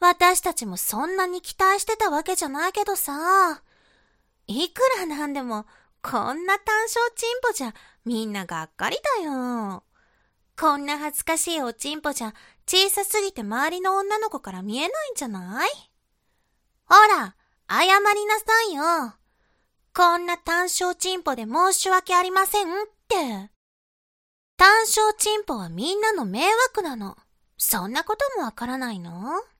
私たちもそんなに期待してたわけじゃないけどさ。いくらなんでも、こんな単小チンポじゃみんながっかりだよ。こんな恥ずかしいおチンポじゃ小さすぎて周りの女の子から見えないんじゃない？ほら、謝りなさいよ。こんな単小チンポで申し訳ありませんって。単小チンポはみんなの迷惑なの。そんなこともわからないの？